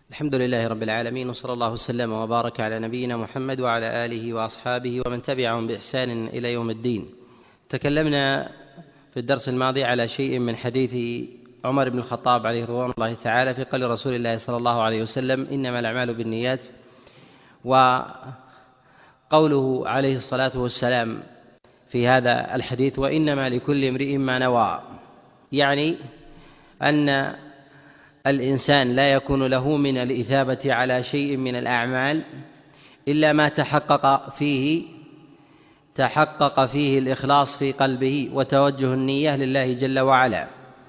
الحمد لله رب العالمين، وصلى الله وسلم وبارك على نبينا محمد وعلى آله وأصحابه ومن تبعهم بإحسان إلى يوم الدين. تكلمنا في الدرس الماضي على شيء من حديث عمر بن الخطاب عليه رضوان الله تعالى في قول رسول الله صلى الله عليه وسلم: إنما الأعمال بالنيات، وقوله عليه الصلاة والسلام في هذا الحديث: وإنما لكل امرئ ما نوى، يعني أن الإنسان لا يكون له من الإثابة على شيء من الأعمال إلا ما تحقق فيه الإخلاص في قلبه وتوجه النية لله جل وعلا،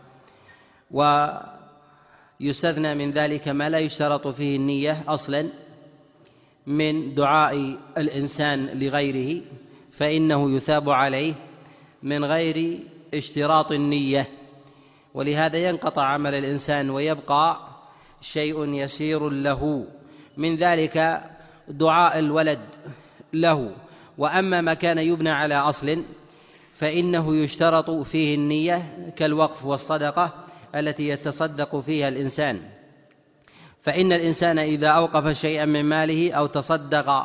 ويستثنى من ذلك ما لا يشترط فيه النية أصلا من دعاء الإنسان لغيره، فإنه يثاب عليه من غير اشتراط النية، ولهذا ينقطع عمل الإنسان ويبقى شيء يسير له، من ذلك دعاء الولد له. وأما ما كان يبنى على أصل فإنه يشترط فيه النية كالوقف والصدقة التي يتصدق فيها الإنسان، فإن الإنسان إذا أوقف شيئا من ماله أو تصدق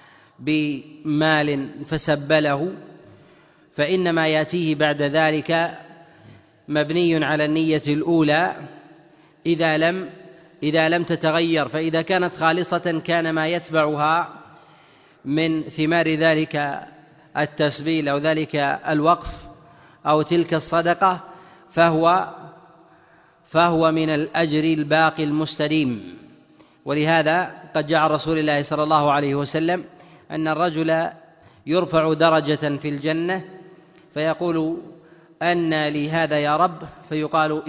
بمال فسبله فإنما يأتيه بعد ذلك مبني على النية الأولى إذا لم تتغير، فإذا كانت خالصة كان ما يتبعها من ثمار ذلك التسبيل أو ذلك الوقف أو تلك الصدقة فهو من الأجر الباقي المستديم. ولهذا قد جاء عن رسول الله صلى الله عليه وسلم أن الرجل يرفع درجة في الجنة فيقول: أن لي هذا يا رب؟ فيقال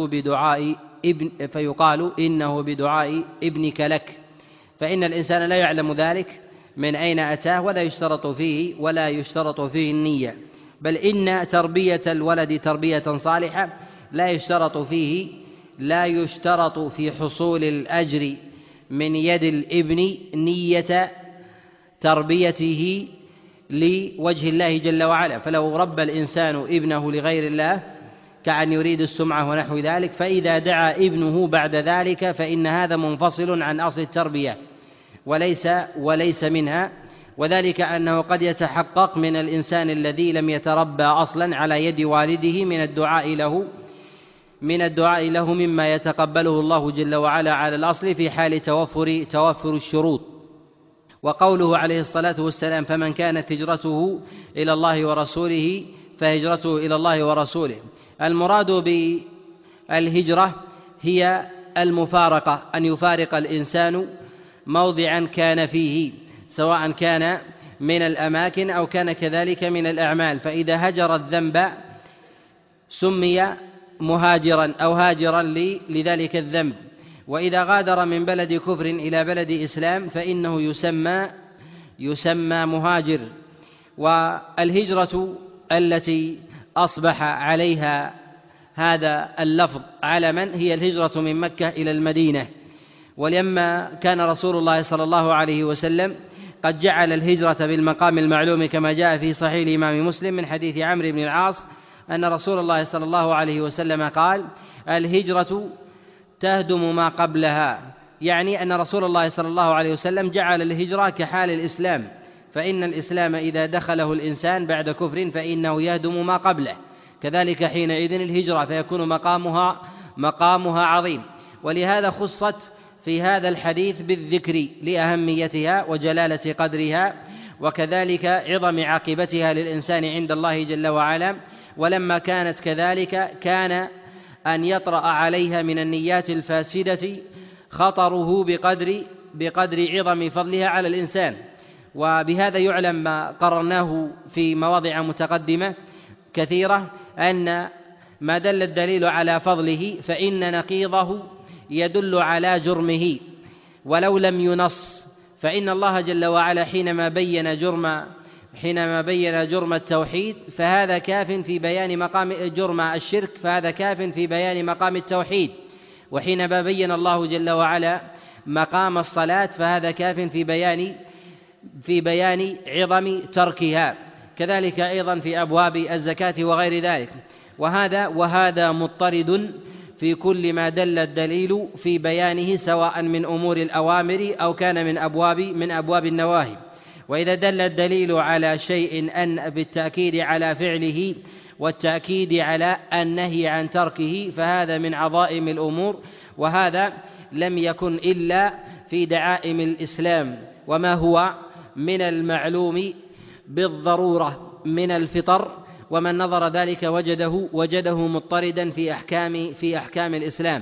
إنه بدعاء ابنك لك، فإن الإنسان لا يعلم ذلك من أين أتاه، ولا يشترط فيه النية، بل إن تربية الولد تربية صالحة لا يشترط في حصول الأجر من يد الابن نية تربيته لوجه الله جل وعلا. فلو ربى الإنسان ابنه لغير الله كأن يريد السمعة ونحو ذلك، فإذا دعا ابنه بعد ذلك فإن هذا منفصل عن أصل التربية وليس منها، وذلك أنه قد يتحقق من الإنسان الذي لم يتربى أصلا على يد والده من الدعاء له مما يتقبله الله جل وعلا على الأصل في حال توفر الشروط. وقوله عليه الصلاة والسلام: فمن كانت هجرته إلى الله ورسوله فهجرته إلى الله ورسوله، المراد بالهجرة هي المفارقة، أن يفارق الإنسان موضعا كان فيه، سواء كان من الأماكن أو كان كذلك من الأعمال، فإذا هجر الذنب سمي مهاجرا أو هاجرا لذلك الذنب، وإذا غادر من بلد كفر إلى بلد إسلام فإنه يسمى مهاجر. والهجرة التي أصبح عليها هذا اللفظ علما هي الهجرة من مكة إلى المدينة، ولما كان رسول الله صلى الله عليه وسلم قد جعل الهجرة بالمقام المعلوم كما جاء في صحيح الإمام مسلم من حديث عمرو بن العاص أن رسول الله صلى الله عليه وسلم قال: الهجرة تهدم ما قبلها، يعني أن رسول الله صلى الله عليه وسلم جعل الهجرة كحال الإسلام، فإن الإسلام إذا دخله الإنسان بعد كفر فإنه يهدم ما قبله، كذلك حينئذ الهجرة فيكون مقامها عظيم. ولهذا خصت في هذا الحديث بالذكر لأهميتها وجلالة قدرها، وكذلك عظم عاقبتها للإنسان عند الله جل وعلا. ولما كانت كذلك كان أن يطرأ عليها من النيات الفاسدة خطره بقدر عظم فضلها على الإنسان. وبهذا يعلم ما قررناه في مواضع متقدمة كثيرة، أن ما دل الدليل على فضله فإن نقيضه يدل على جرمه ولو لم ينص، فإن الله جل وعلا حينما بين جرم التوحيد فهذا كاف في بيان مقام جرم الشرك، فهذا كاف في بيان مقام التوحيد، وحينما بين الله جل وعلا مقام الصلاة فهذا كاف في بيان عظم تركها، كذلك أيضا في أبواب الزكاة وغير ذلك. وهذا مضطرد في كل ما دل الدليل في بيانه سواء من أمور الأوامر أو كان من أبواب النواهي. وإذا دل الدليل على شيء أن بالتأكيد على فعله والتأكيد على النهي عن تركه فهذا من عظائم الأمور، وهذا لم يكن إلا في دعائم الإسلام، وما هو من المعلوم بالضرورة من الفطر، ومن نظر ذلك وجده مضطردا في أحكام الإسلام.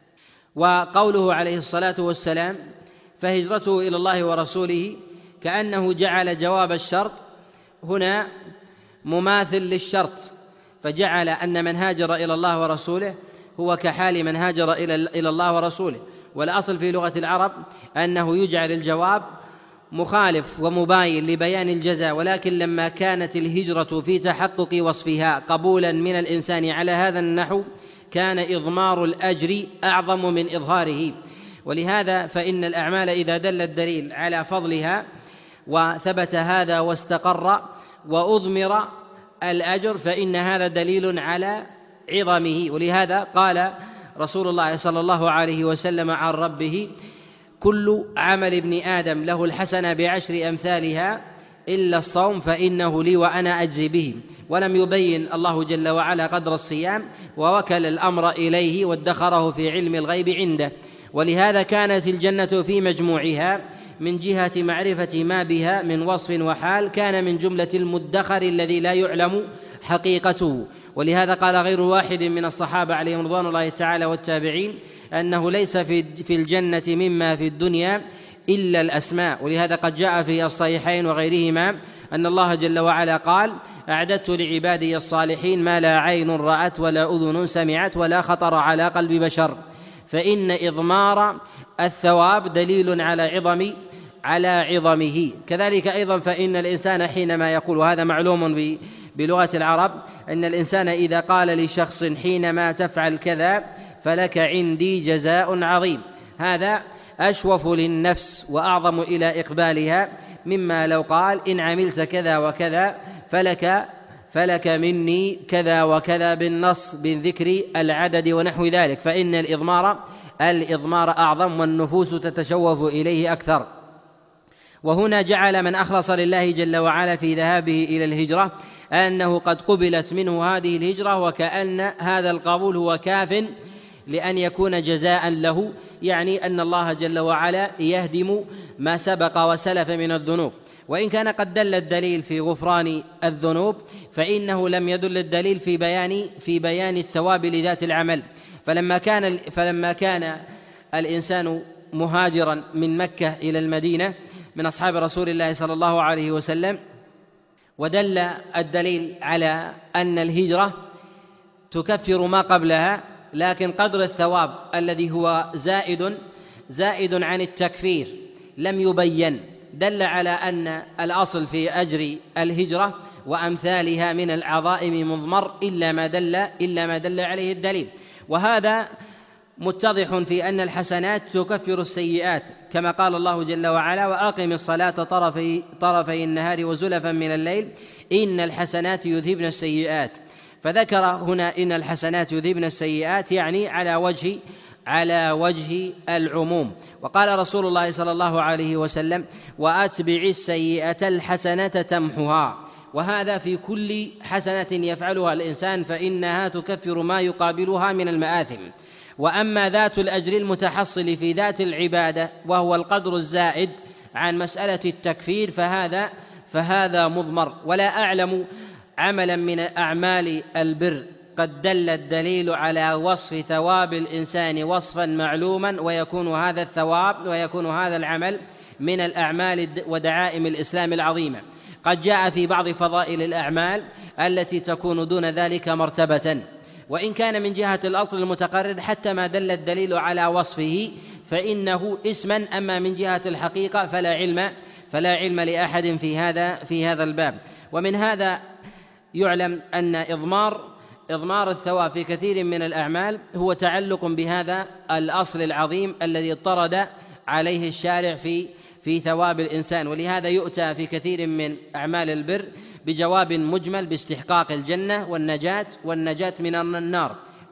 وقوله عليه الصلاة والسلام فهجرته إلى الله ورسوله كأنه جعل جواب الشرط هنا مماثل للشرط، فجعل أن من هاجر إلى الله ورسوله هو كحال من هاجر إلى الله ورسوله. والأصل في لغة العرب أنه يجعل الجواب مخالف ومباين لبيان الجزاء، ولكن لما كانت الهجرة في تحقق وصفها قبولا من الإنسان على هذا النحو كان إضمار الأجر أعظم من إظهاره. ولهذا فإن الأعمال إذا دل الدليل على فضلها وثبت هذا واستقر وأضمر الأجر فإن هذا دليل على عظمه. ولهذا قال رسول الله صلى الله عليه وسلم عن ربه: كل عمل ابن آدم له الحسنة بعشر أمثالها إلا الصوم فإنه لي وأنا أجزي به. ولم يبين الله جل وعلا قدر الصيام، ووكل الأمر إليه وادخره في علم الغيب عنده. ولهذا كانت الجنة في مجموعها من جهة معرفة ما بها من وصف وحال كان من جملة المدخر الذي لا يعلم حقيقته. ولهذا قال غير واحد من الصحابة عليهم رضوان الله تعالى والتابعين أنه ليس في الجنة مما في الدنيا إلا الأسماء. ولهذا قد جاء في الصحيحين وغيرهما أن الله جل وعلا قال: أعددت لعبادي الصالحين ما لا عين رأت ولا أذن سمعت ولا خطر على قلب بشر. فإن إضمار الثواب دليل على عظمه. كذلك أيضا فإن الإنسان حينما يقول، وهذا معلوم بلغة العرب، أن الإنسان إذا قال لشخص حينما تفعل كذا فلك عندي جزاء عظيم، هذا أشوف للنفس وأعظم إلى إقبالها مما لو قال إن عملت كذا وكذا فلك مني كذا وكذا بالنص بالذكر العدد ونحو ذلك. فإن الإضمار أعظم والنفوس تتشوف إليه أكثر. وهنا جعل من أخلص لله جل وعلا في ذهابه إلى الهجرة أنه قد قبلت منه هذه الهجرة، وكأن هذا القبول هو كاف لأن يكون جزاء له، يعني أن الله جل وعلا يهدم ما سبق وسلف من الذنوب. وإن كان قد دل الدليل في غفران الذنوب فإنه لم يدل الدليل في بيان الثواب لذات العمل. فلما كان الإنسان مهاجرا من مكة إلى المدينة من أصحاب رسول الله صلى الله عليه وسلم، ودل الدليل على أن الهجرة تكفر ما قبلها، لكن قدر الثواب الذي هو زائد عن التكفير لم يبين، دل على أن الأصل في أجر الهجرة وأمثالها من العظائم مضمر إلا ما دل عليه الدليل. وهذا متضح في أن الحسنات تكفر السيئات، كما قال الله جل وعلا: وأقم الصلاة طرفي النهار وزلفا من الليل إن الحسنات يذهبن السيئات. فذكر هنا إن الحسنات يذهبن السيئات يعني على وجه العموم. وقال رسول الله صلى الله عليه وسلم: وأتبع السيئة الحسنة تمحها. وهذا في كل حسنة يفعلها الإنسان فإنها تكفر ما يقابلها من المآثم. وأما ذات الأجر المتحصل في ذات العبادة وهو القدر الزائد عن مسألة التكفير فهذا مضمر. ولا أعلم عملا من أعمال البر قد دل الدليل على وصف ثواب الإنسان وصفا معلوما ويكون هذا الثواب ويكون هذا العمل من الأعمال ودعائم الإسلام العظيمة. قد جاء في بعض فضائل الأعمال التي تكون دون ذلك مرتبة، وإن كان من جهة الأصل المتقرر حتى ما دل الدليل على وصفه فإنه اسما، أما من جهة الحقيقة فلا علم لأحد في هذا الباب. ومن هذا يعلم أن إضمار الثواب في كثير من الأعمال هو تعلق بهذا الأصل العظيم الذي اضطرد عليه الشارع في ثواب الإنسان. ولهذا يؤتى في كثير من أعمال البر بجواب مجمل باستحقاق الجنة والنجاة من النار،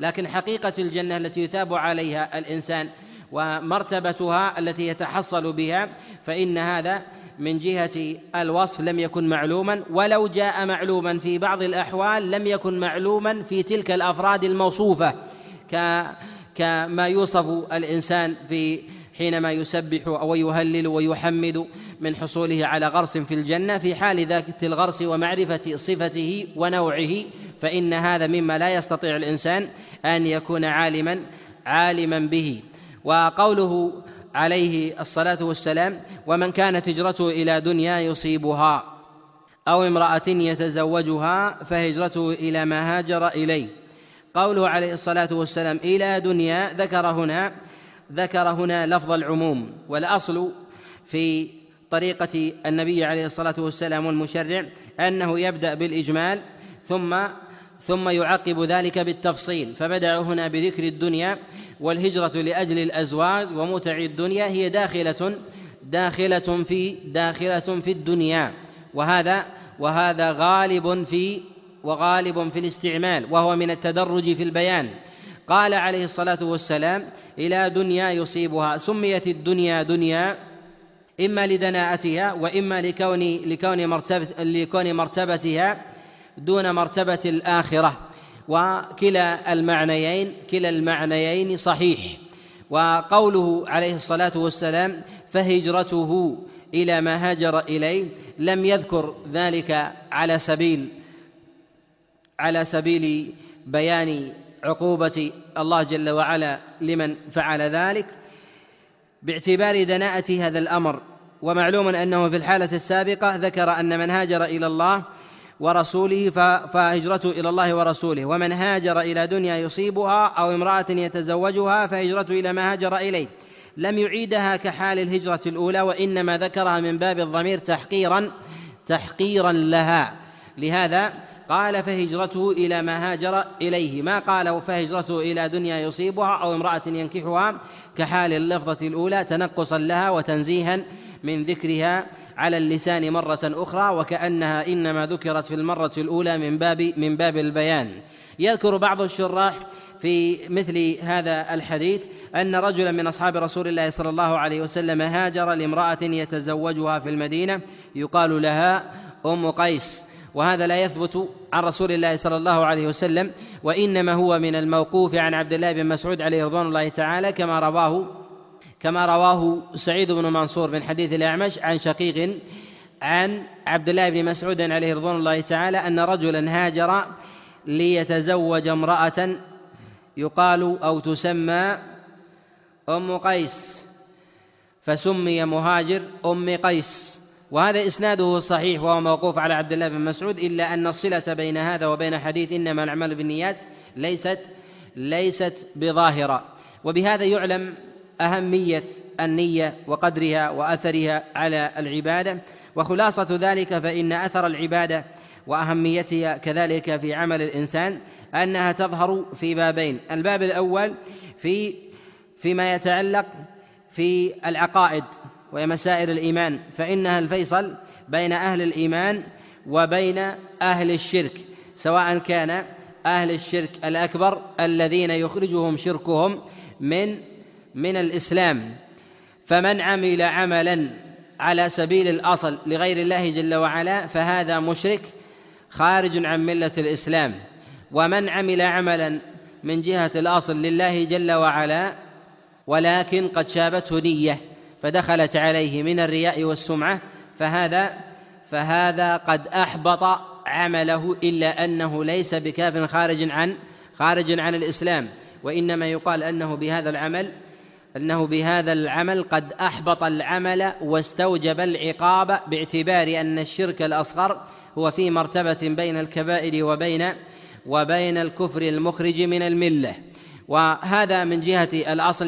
لكن حقيقة الجنة التي يثاب عليها الإنسان ومرتبتها التي يتحصل بها، فإن هذا من جهة الوصف لم يكن معلوما، ولو جاء معلوما في بعض الأحوال لم يكن معلوما في تلك الأفراد الموصوفة، كما يوصف الإنسان في حينما يسبح أو يهلل ويحمد من حصوله على غرس في الجنة في حال ذات الغرس ومعرفة صفته ونوعه، فإن هذا مما لا يستطيع الإنسان أن يكون عالما به. وقوله عليه الصلاة والسلام: ومن كانت هجرته إلى دنيا يصيبها أو امرأة يتزوجها فهجرته إلى ما هاجر إليه. قوله عليه الصلاة والسلام إلى دنيا ذكر هنا لفظ العموم، والأصل في طريقة النبي عليه الصلاة والسلام والمشرع أنه يبدأ بالإجمال ثم يعقب ذلك بالتفصيل، فبدأ هنا بذكر الدنيا، والهجرة لأجل الأزواج ومتع الدنيا هي داخلة في الدنيا، وهذا غالب في الاستعمال، وهو من التدرج في البيان. قال عليه الصلاة والسلام إلى دنيا يصيبها، سميت الدنيا دنيا إما لدناءتها وإما لكون مرتبتها دون مرتبة الآخرة، وكلا المعنيين صحيح. وقوله عليه الصلاة والسلام فهجرته إلى ما هاجر إليه لم يذكر ذلك على سبيل بيان عقوبة الله جل وعلا لمن فعل ذلك باعتبار دناءة هذا الأمر. ومعلوم أنه في الحالة السابقة ذكر أن من هاجر إلى الله ورسوله فهجرته إلى الله ورسوله، ومن هاجر إلى دنيا يصيبها أو امرأة يتزوجها فهجرته إلى ما هاجر إليه، لم يعيدها كحال الهجرة الأولى، وإنما ذكرها من باب الضمير تحقيرا لها. لهذا قال فهجرته إلى ما هاجر إليه، ما قال فهجرته إلى دنيا يصيبها أو امرأة ينكحها كحال اللفظة الأولى تنقصا لها وتنزيها من ذكرها على اللسان مرة أخرى، وكأنها إنما ذكرت في المرة الأولى من باب البيان. يذكر بعض الشراح في مثل هذا الحديث أن رجلا من أصحاب رسول الله صلى الله عليه وسلم هاجر لامرأة يتزوجها في المدينة يقال لها أم قيس، وهذا لا يثبت عن رسول الله صلى الله عليه وسلم، وإنما هو من الموقوف عن عبد الله بن مسعود عليه رضوان الله تعالى، كما رواه سعيد بن منصور من حديث الأعمش عن شقيق عن عبد الله بن مسعود عليه رضوان الله تعالى أن رجلا هاجر ليتزوج امرأة يقال أو تسمى أم قيس، فسمي مهاجر أم قيس، وهذا إسناده صحيح وهو موقوف على عبد الله بن مسعود، إلا أن الصلة بين هذا وبين حديث إنما الأعمال بالنيات ليست بظاهرة. وبهذا يعلم أهمية النية وقدرها وأثرها على العبادة. وخلاصة ذلك فإن أثر العبادة وأهميتها كذلك في عمل الإنسان أنها تظهر في بابين: الباب الأول فيما يتعلق في العقائد ومسائل الإيمان، فإنها الفيصل بين أهل الإيمان وبين أهل الشرك، سواء كان أهل الشرك الأكبر الذين يخرجهم شركهم من الإسلام، فمن عمل عملا على سبيل الأصل لغير الله جل وعلا فهذا مشرك خارج عن ملة الإسلام، ومن عمل عملا من جهة الأصل لله جل وعلا ولكن قد شابته نية فدخلت عليه من الرياء والسمعة فهذا قد أحبط عمله، إلا أنه ليس بكاف خارج عن الإسلام، وإنما يقال أنه بهذا العمل قد أحبط العمل واستوجب العقاب، باعتبار أن الشرك الأصغر هو في مرتبة بين الكبائر وبين الكفر المخرج من الملة. وهذا من جهة الأصل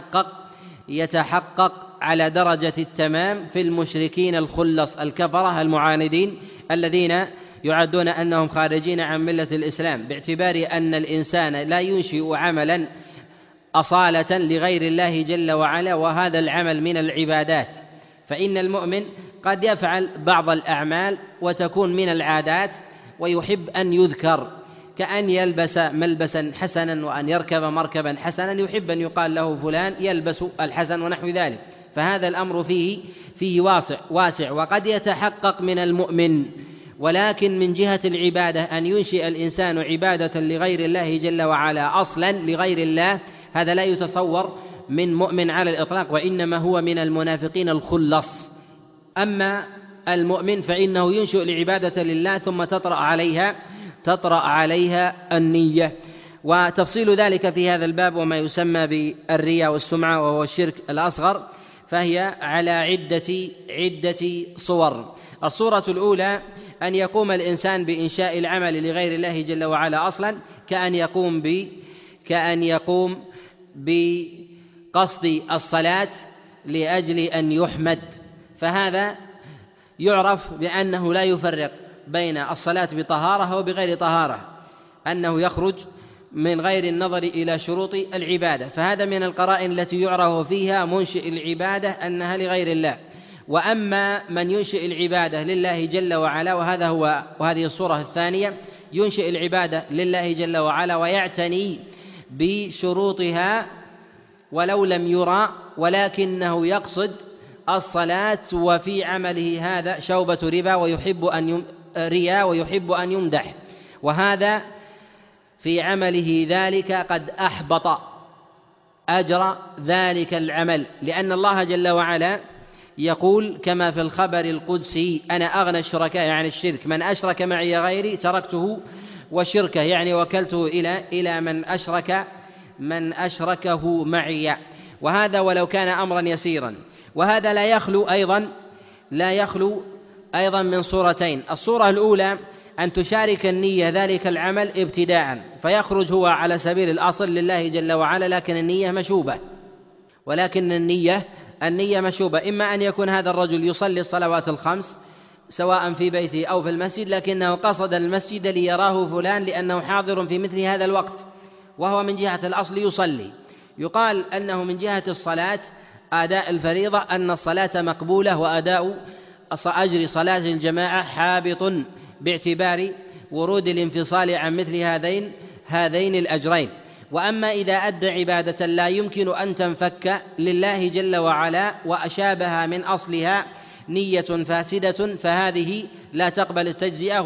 يتحقق على درجة التمام في المشركين الخلص الكفرة المعاندين الذين يعدون أنهم خارجين عن ملة الإسلام، باعتبار أن الإنسان لا ينشئ عملا أصالة لغير الله جل وعلا، وهذا العمل من العبادات، فإن المؤمن قد يفعل بعض الأعمال وتكون من العادات ويحب أن يذكر، كأن يلبس ملبسا حسنا وأن يركب مركبا حسنا يحب أن يقال له فلان يلبس الحسن ونحو ذلك. فهذا الأمر فيه واسع وقد يتحقق من المؤمن. ولكن من جهة العبادة أن ينشئ الإنسان عبادة لغير الله جل وعلا أصلا لغير الله، هذا لا يتصور من مؤمن على الإطلاق، وإنما هو من المنافقين الخلص. أما المؤمن فإنه ينشئ العبادة لله ثم تطرأ عليها النية. وتفصيل ذلك في هذا الباب وما يسمى بالرياء والسمعة وهو الشرك الأصغر فهي على عدة صور. الصورة الأولى أن يقوم الإنسان بإنشاء العمل لغير الله جل وعلا أصلا، كأن يقوم بقصد الصلاة لأجل أن يحمد، فهذا يعرف بأنه لا يفرق بين الصلاة بطهارة وبغير طهارة، أنه يخرج من غير النظر إلى شروط العبادة، فهذا من القرائن التي يعرف فيها منشئ العبادة أنها لغير الله. وأما من ينشئ العبادة لله جل وعلا وهذه الصورة الثانية، ينشئ العبادة لله جل وعلا ويعتني بشروطها ولو لم يرى، ولكنه يقصد الصلاة وفي عمله هذا شوبة رياء ويحب أن يمدح، وهذا في عمله ذلك قد أحبط أجر ذلك العمل، لأن الله جل وعلا يقول كما في الخبر القدسي: أنا أغنى الشركاء عن الشرك، من أشرك معي غيري تركته وشركه، يعني وكلته إلى من أشركه معي. وهذا ولو كان أمرا يسيرا. وهذا لا يخلو أيضا من صورتين. الصورة الأولى أن تشارك النية ذلك العمل ابتداء، فيخرج هو على سبيل الأصل لله جل وعلا، لكن النية مشوبة، إما أن يكون هذا الرجل يصلي الصلوات الخمس سواء في بيته أو في المسجد، لكنه قصد المسجد ليراه فلان لأنه حاضر في مثل هذا الوقت، وهو من جهة الأصل يصلي. يقال أنه من جهة الصلاة أداء الفريضة أن الصلاة مقبولة، وأداء أجر صلاة الجماعة حابط باعتبار ورود الانفصال عن مثل هذين الأجرين. وأما إذا أدى عبادة لا يمكن أن تنفك لله جل وعلا وأشابها من أصلها نية فاسدة، فهذه لا تقبل التجزئة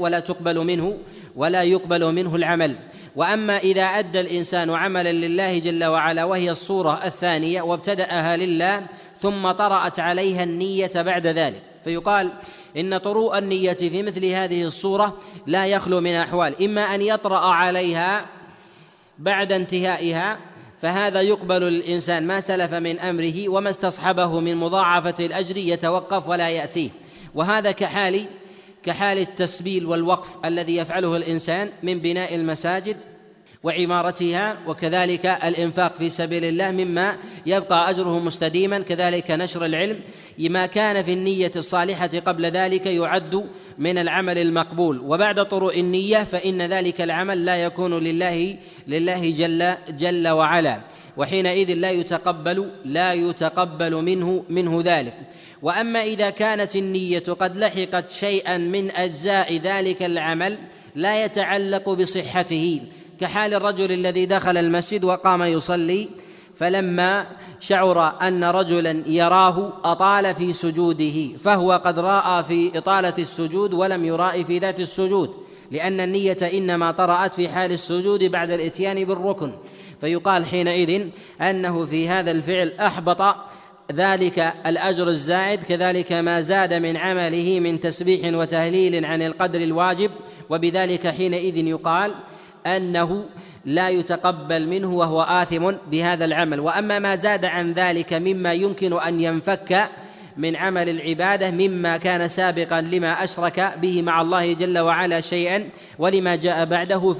ولا يقبل منه العمل. وأما إذا أدى الإنسان عملا لله جل وعلا وهي الصورة الثانية وابتدأها لله ثم طرأت عليها النية بعد ذلك، فيقال إن طروء النية في مثل هذه الصورة لا يخلو من أحوال: إما أن يطرأ عليها بعد انتهائها، فهذا يقبل الإنسان ما سلف من أمره، وما استصحبه من مضاعفة الأجر يتوقف ولا يأتيه. وهذا كحال التسبيل والوقف الذي يفعله الإنسان من بناء المساجد وعمارتها، وكذلك الإنفاق في سبيل الله مما يبقى أجره مستديما، كذلك نشر العلم. ما كان في النية الصالحة قبل ذلك يعد من العمل المقبول، وبعد طروء النية فإن ذلك العمل لا يكون لله جل وعلا، وحينئذ لا يتقبل منه ذلك. وأما إذا كانت النية قد لحقت شيئا من أجزاء ذلك العمل لا يتعلق بصحته، كحال الرجل الذي دخل المسجد وقام يصلي، فلما شعر أن رجلا يراه أطال في سجوده، فهو قد رأى في إطالة السجود ولم يرائي في ذات السجود، لأن النية إنما طرأت في حال السجود بعد الإتيان بالركن، فيقال حينئذ أنه في هذا الفعل أحبط ذلك الأجر الزائد، كذلك ما زاد من عمله من تسبيح وتهليل عن القدر الواجب، وبذلك حينئذ يقال أنه لا يتقبل منه وهو آثم بهذا العمل. وأما ما زاد عن ذلك مما يمكن أن ينفك من عمل العبادة مما كان سابقا لما أشرك به مع الله جل وعلا شيئا ولما جاء بعده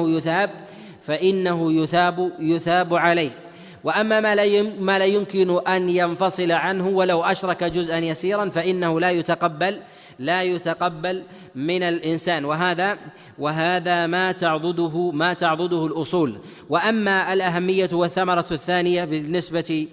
فإنه يثاب عليه. وأما ما لا يمكن أن ينفصل عنه ولو أشرك جزءا يسيرا فإنه لا يتقبل من الإنسان، وهذا ما تعضده الأصول. وأما الأهمية والثمرة الثانية بالنسبة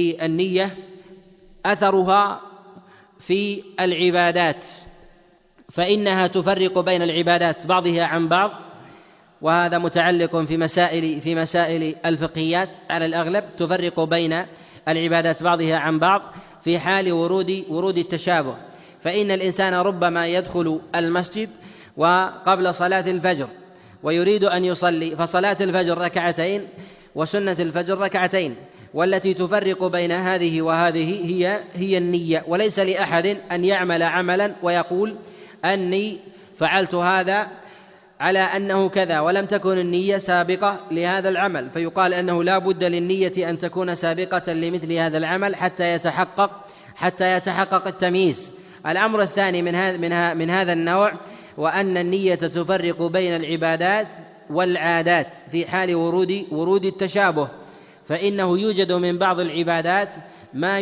للنية أثرها في العبادات، فإنها تفرق بين العبادات بعضها عن بعض، وهذا متعلق في مسائل الفقهيات على الأغلب، تفرق بين العبادات بعضها عن بعض في حال ورود التشابه. فإن الإنسان ربما يدخل المسجد وقبل صلاة الفجر ويريد أن يصلي، فصلاة الفجر ركعتين وسنة الفجر ركعتين، والتي تفرق بين هذه وهذه هي النية. وليس لأحد أن يعمل عملا ويقول أني فعلت هذا على أنه كذا ولم تكن النية سابقة لهذا العمل، فيقال أنه لا بد للنية أن تكون سابقة لمثل هذا العمل حتى يتحقق التمييز. الأمر الثاني من هذا النوع، وأن النية تفرق بين العبادات والعادات في حال ورود التشابه، فإنه يوجد من بعض العبادات ما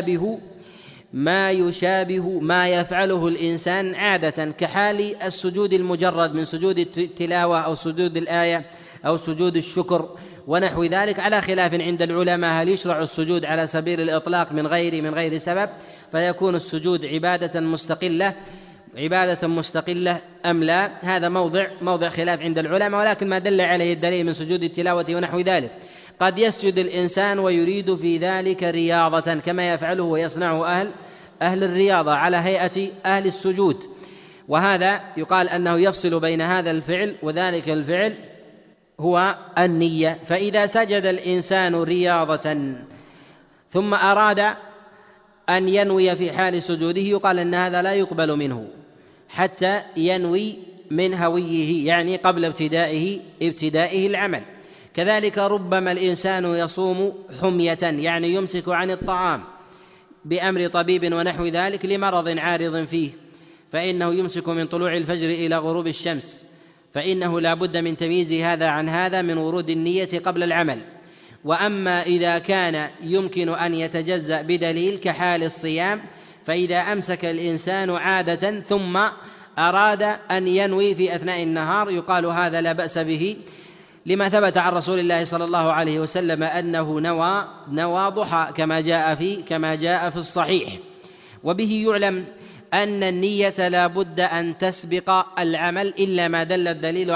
يشابه ما يفعله الإنسان عادة، كحال السجود المجرد من سجود التلاوة أو سجود الآية أو سجود الشكر ونحو ذلك، على خلاف عند العلماء هل يشرع السجود على سبيل الإطلاق من غير سبب، فيكون السجود عبادة مستقلة أم لا. هذا موضع خلاف عند العلماء، ولكن ما دل عليه الدليل من سجود التلاوة ونحو ذلك. قد يسجد الإنسان ويريد في ذلك رياضة كما يفعله ويصنعه أهل الرياضة على هيئة أهل السجود، وهذا يقال أنه يفصل بين هذا الفعل وذلك الفعل هو النية. فإذا سجد الإنسان رياضة ثم أراد أن ينوي في حال سجوده، يقال أن هذا لا يقبل منه حتى ينوي من هويه، يعني قبل ابتدائه العمل. كذلك ربما الإنسان يصوم حمية، يعني يمسك عن الطعام بأمر طبيب ونحو ذلك لمرض عارض فيه، فإنه يمسك من طلوع الفجر إلى غروب الشمس، فإنه لا بد من تمييز هذا عن هذا من ورود النية قبل العمل. وأما إذا كان يمكن أن يتجزأ بدليل كحال الصيام، فإذا أمسك الإنسان عادة ثم أراد أن ينوي في أثناء النهار، يقال هذا لا بأس به، لما ثبت عن رسول الله صلى الله عليه وسلم أنه نوى ضحى كما جاء في الصحيح. وبه يعلم أن النية لا بد أن تسبق العمل إلا ما دل الدليل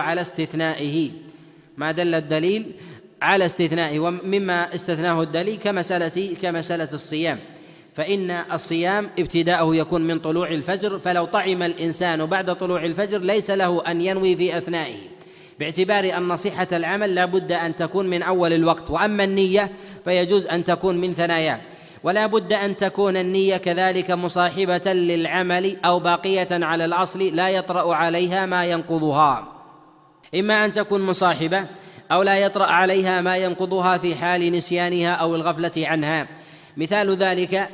على استثنائه، ومما استثناه الدليل كمسألة الصيام، فإن الصيام ابتداءه يكون من طلوع الفجر، فلو طعم الإنسان بعد طلوع الفجر ليس له أن ينوي في أثنائه، باعتبار أن صحة العمل لا بد أن تكون من أول الوقت. وأما النية فيجوز أن تكون من ثناياه، ولا بد أن تكون النية كذلك مصاحبة للعمل أو باقية على الأصل لا يطرأ عليها ما ينقضها، إما أن تكون مصاحبة أو لا يطرأ عليها ما ينقضها في حال نسيانها أو الغفلة عنها. مثال ذلك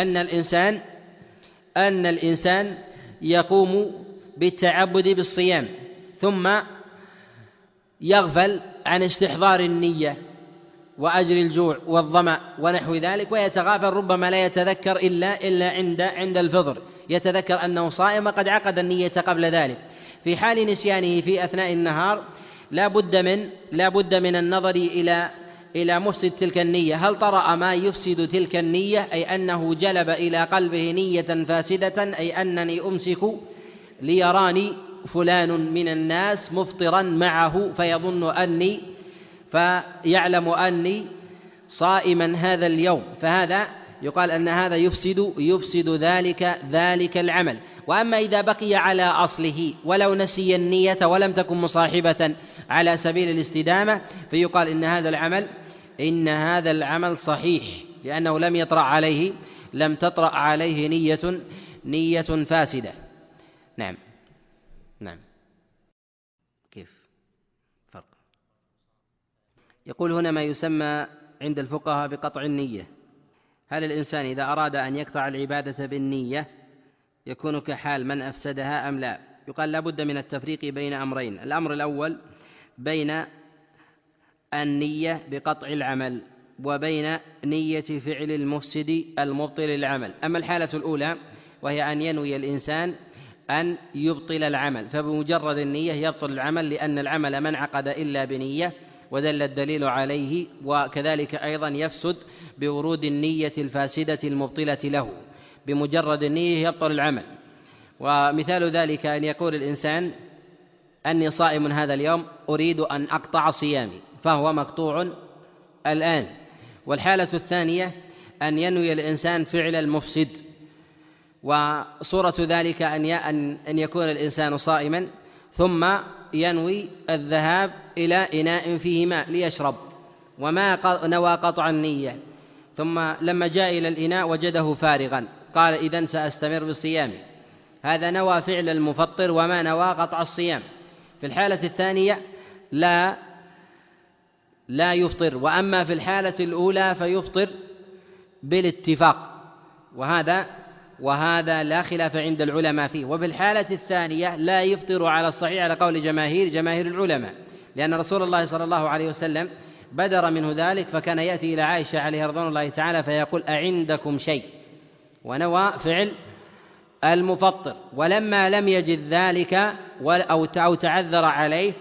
أن الإنسان يقوم بالتعبد بالصيام ثم يغفل عن استحضار النية وأجر الجوع والظمأ ونحو ذلك، ويتغافل، ربما لا يتذكر إلا عند الفطر، يتذكر أنه صائم قد عقد النية قبل ذلك. في حال نسيانه في أثناء النهار لا بد من النظر إلى مفسد تلك النية، هل طرأ ما يفسد تلك النية، أي أنه جلب إلى قلبه نية فاسدة، أي أنني أمسك ليراني فلان من الناس مفطرا معه فيعلم أني صائما هذا اليوم، فهذا يقال أن هذا يفسد ذلك العمل. وأما إذا بقي على أصله ولو نسي النية ولم تكن مصاحبة على سبيل الاستدامة، فيقال إن هذا العمل صحيح، لأنه لم تطرأ عليه نية فاسدة. نعم. كيف فرق؟ يقول هنا ما يسمى عند الفقهاء بقطع النية. هل الإنسان إذا أراد أن يقطع العبادة بالنية يكون كحال من أفسدها أم لا؟ يقال لا بد من التفريق بين أمرين: الأمر الأول بين النية بقطع العمل وبين نية فعل المفسد المبطل العمل. أما الحالة الأولى وهي أن ينوي الإنسان أن يبطل العمل، فبمجرد النية يبطل العمل، لأن العمل ما انعقد إلا بنية ودل الدليل عليه، وكذلك أيضا يفسد بورود النية الفاسدة المبطلة له، بمجرد النية يبطل العمل. ومثال ذلك أن يقول الإنسان أني صائم هذا اليوم أريد أن أقطع صيامي، فهو مقطوع الآن. والحالة الثانية أن ينوي الإنسان فعل المفسد، وصورة ذلك أن يكون الإنسان صائما ثم ينوي الذهاب إلى إناء فيه ماء ليشرب وما نوى قطع النية، ثم لما جاء إلى الإناء وجده فارغا قال إذن سأستمر بصيامي، هذا نوى فعل المفطر وما نوى قطع الصيام. في الحالة الثانية لا يفطر، وأما في الحالة الأولى فيفطر بالاتفاق، وهذا لا خلاف عند العلماء فيه. وفي الحالة الثانية لا يفطر على الصحيح على قول جماهير العلماء، لأن رسول الله صلى الله عليه وسلم بدر منه ذلك، فكان يأتي إلى عائشة عليها رضوان الله تعالى فيقول أعندكم شيء، ونوى فعل المفطر. ولما لم يجد ذلك أو تعذر عليه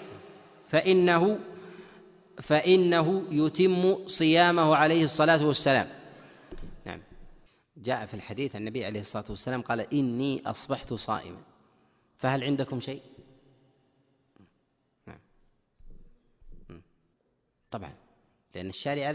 فإنه يتم صيامه عليه الصلاة والسلام. نعم، جاء في الحديث النبي عليه الصلاة والسلام قال إني أصبحت صائما، فهل عندكم شيء؟ نعم. طبعا، لأن الشارع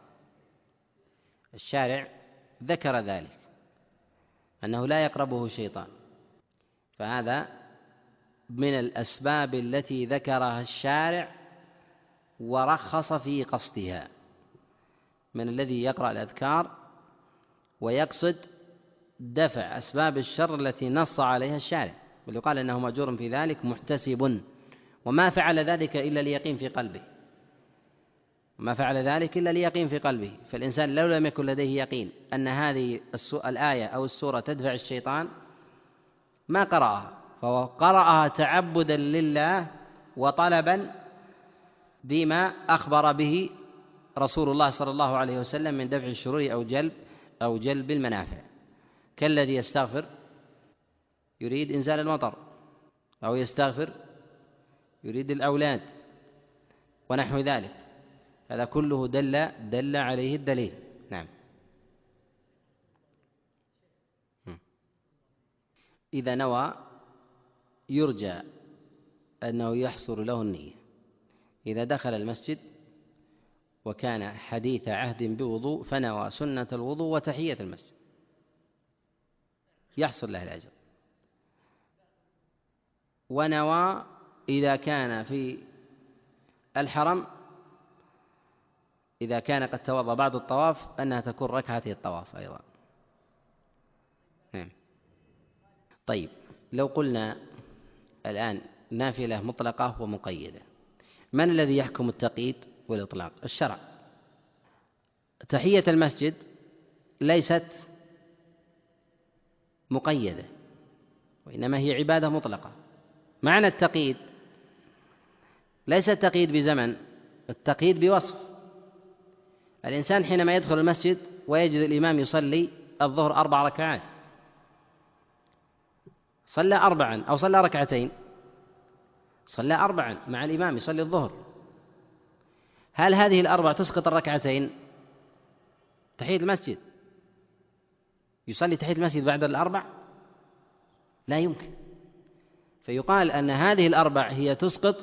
ذكر ذلك أنه لا يقربه شيطان، فهذا من الأسباب التي ذكرها الشارع ورخص في قصدها، من الذي يقرأ الأذكار ويقصد دفع أسباب الشر التي نص عليها الشارع، بل يقال أنه مأجور في ذلك محتسب، وما فعل ذلك إلا ليقين في قلبه. فالإنسان لو لم يكن لديه يقين أن هذه الآية أو السورة تدفع الشيطان ما قرأها، فهو قرأها تعبدا لله وطلبا بما أخبر به رسول الله صلى الله عليه وسلم من دفع الشرور أو جلب المنافع، كالذي يستغفر يريد إنزال المطر، أو يستغفر يريد الأولاد ونحو ذلك، هذا كله دل عليه الدليل. نعم. إذا نوى يرجى أنه يحصل له النية. إذا دخل المسجد وكان حديث عهد بوضوء فنوى سنة الوضوء وتحية المسجد يحصل له الأجر. ونوى إذا كان في الحرم، إذا كان قد توضأ بعد الطواف، أنها تكون ركعتي الطواف أيضا. نعم. طيب، لو قلنا الآن نافلة مطلقة ومقيدة، من الذي يحكم التقييد والإطلاق؟ الشرع. تحية المسجد ليست مقيدة، وإنما هي عبادة مطلقة. معنى التقييد ليس التقييد بزمن، التقييد بوصف. الإنسان حينما يدخل المسجد ويجد الإمام يصلي الظهر 4 ركعات، صلى 4 أو صلى ركعتين، صلى 4 مع الإمام يصلي الظهر، هل هذه 4 تسقط الركعتين؟ تحية المسجد يصلي تحية المسجد بعد 4؟ لا يمكن. فيقال أن هذه 4 هي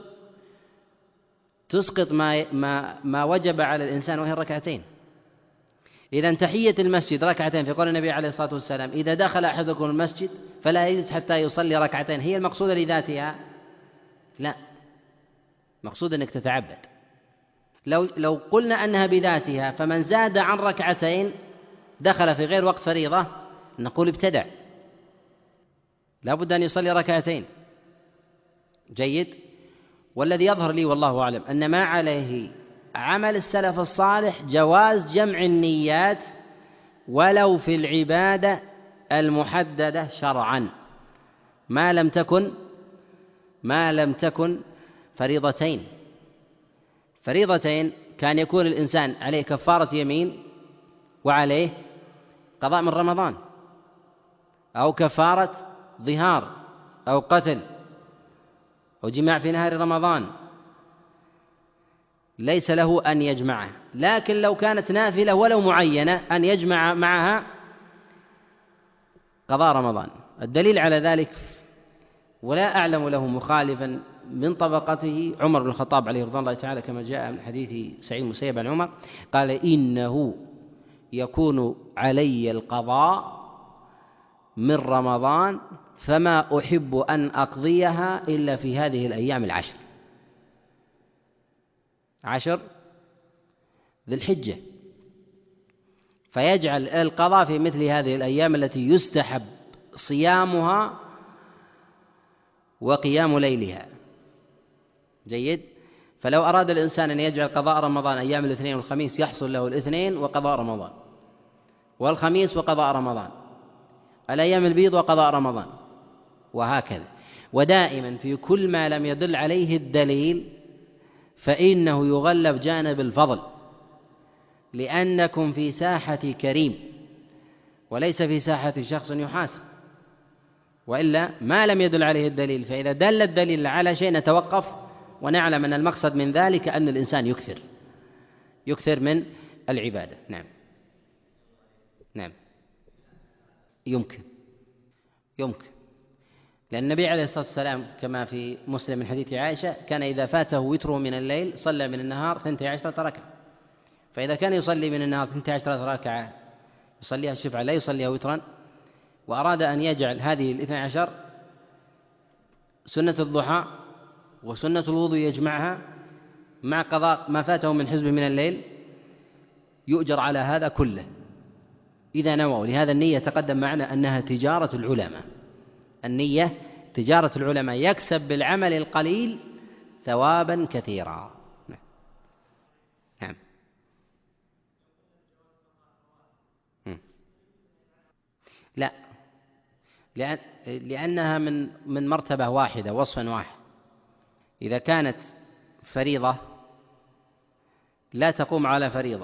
تسقط ما وجب على الإنسان، وهي الركعتين. إذن تحية المسجد ركعتين، في قول النبي عليه الصلاة والسلام إذا دخل أحدكم المسجد فلا يجلس حتى يصلي ركعتين، هي المقصودة لذاتها؟ لا، مقصود أنك تتعبد. لو قلنا أنها بذاتها، فمن زاد عن ركعتين دخل في غير وقت فريضة، نقول ابتدع، لا بد أن يصلي ركعتين. جيد. والذي يظهر لي والله أعلم أن ما عليه عمل السلف الصالح جواز جمع النيات ولو في العبادة المحددة شرعا، ما لم تكن فريضتين كان يكون الإنسان عليه كفارة يمين وعليه قضاء من رمضان، أو كفارة ظهار أو قتل أو جماع في نهار رمضان، ليس له أن يجمعه. لكن لو كانت نافلة ولو معينة أن يجمع معها قضاء رمضان. الدليل على ذلك ولا أعلم له مخالفا من طبقته عمر بن الخطاب عليه رضوان الله تعالى، كما جاء من حديث سعيد المسيب عن عمر قال: إنه يكون علي القضاء من رمضان فما أحب أن أقضيها إلا في هذه الأيام العشر، 10 ذي الحجة، فيجعل القضاء في مثل هذه الأيام التي يستحب صيامها وقيام ليلها. جيد. فلو أراد الإنسان أن يجعل قضاء رمضان أيام الاثنين والخميس يحصل له الاثنين وقضاء رمضان، والخميس وقضاء رمضان، الأيام البيض وقضاء رمضان، وهكذا. ودائما في كل ما لم يدل عليه الدليل فإنه يغلب جانب الفضل، لأنكم في ساحة كريم وليس في ساحة شخص يحاسب، وإلا ما لم يدل عليه الدليل. فإذا دل الدليل على شيء نتوقف ونعلم أن المقصد من ذلك أن الإنسان يكثر من العبادة. نعم يمكن، لأن النبي عليه الصلاة والسلام كما في مسلم من حديث عائشة كان إذا فاته وتره من الليل صلى من النهار 12 ركعة، فإذا كان يصلي من النهار 12 ركعة يصليها الشفعة لا يصليها وترا، وأراد أن يجعل هذه 12 سنة الضحى وسنة الوضوء يجمعها مع قضاء ما فاته من حزب من الليل، يؤجر على هذا كله إذا نوى. لهذا النية تقدم معنا أنها تجارة العلماء، النية تجارة العلماء، يكسب بالعمل القليل ثوابا كثيرا. نعم. لا، لأنها من مرتبة واحدة، وصف واحد. إذا كانت فريضة لا تقوم على فريضة،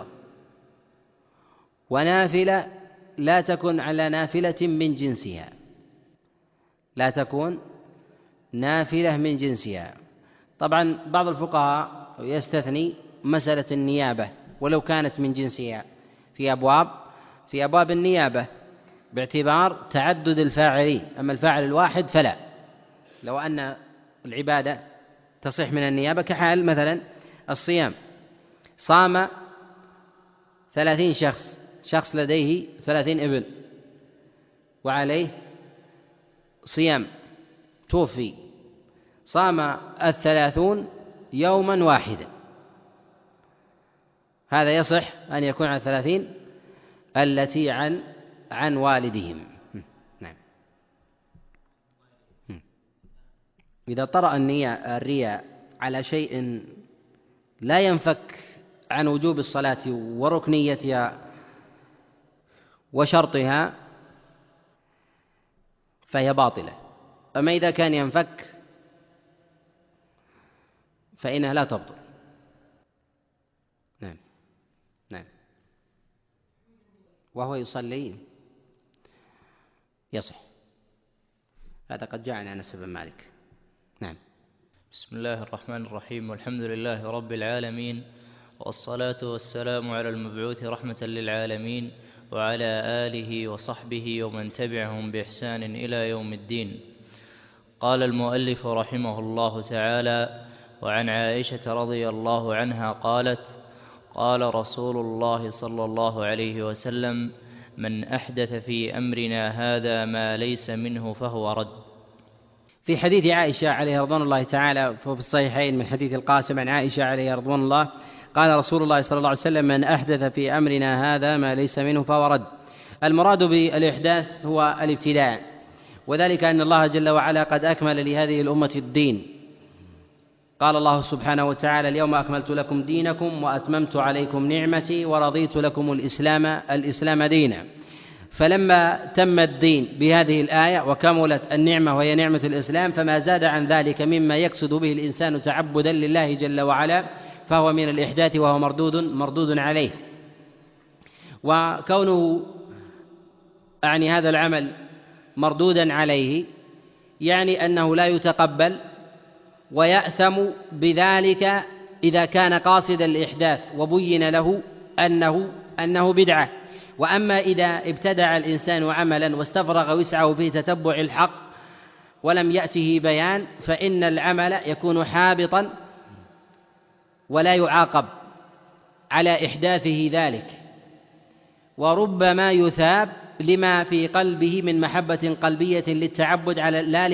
ونافلة لا تكون على نافلة من جنسها، لا تكون نافلة من جنسها. طبعا بعض الفقهاء يستثني مسألة النيابة ولو كانت من جنسها في أبواب النيابة باعتبار تعدد الفاعلين، أما الفاعل الواحد فلا. لو أن العبادة تصح من النيابة كحال مثلا الصيام، صام 30 شخص لديه 30 ابن وعليه صيام، توفي، صام 30 يوما واحدا، هذا يصح أن يكون عن 30 التي عن والدهم. نعم. إذا طرأ الرياء على شيء لا ينفك عن وجوب الصلاة وركنيتها وشرطها فهي باطلة، أما إذا كان ينفك فإنها لا تبطل. نعم. وهو يصلي يصح، هذا قد جاء عن أنس بن مالك. نعم. بسم الله الرحمن الرحيم، والحمد لله رب العالمين، والصلاة والسلام على المبعوث رحمة للعالمين وعلى آله وصحبه ومن تبعهم بإحسان إلى يوم الدين. قال المؤلف رحمه الله تعالى: وعن عائشة رضي الله عنها قالت: قال رسول الله صلى الله عليه وسلم: من أحدث في أمرنا هذا ما ليس منه فهو رد. في حديث عائشة عليه رضوان الله تعالى في الصحيحين من حديث القاسم عن عائشة عليه رضوان الله قال رسول الله صلى الله عليه وسلم: من أحدث في أمرنا هذا ما ليس منه فهو رد. المراد بالإحداث هو الابتداع، وذلك أن الله جل وعلا قد أكمل لهذه الأمة الدين. قال الله سبحانه وتعالى: اليوم أكملت لكم دينكم وأتممت عليكم نعمتي ورضيت لكم الإسلام دينا. فلما تم الدين بهذه الآية وكملت النعمة وهي نعمة الإسلام، فما زاد عن ذلك مما يقصد به الإنسان تعبدا لله جل وعلا فهو من الإحداث وهو مردود عليه. وكونه هذا العمل مردودا عليه يعني أنه لا يتقبل ويأثم بذلك إذا كان قاصدا الإحداث وبين له أنه بدعة. وأما إذا ابتدع الإنسان عملا واستفرغ وسعه في تتبع الحق ولم يأته بيان فإن العمل يكون حابطا ولا يعاقب على إحداثه ذلك، وربما يثاب لما في قلبه من محبة قلبية للتعبد لا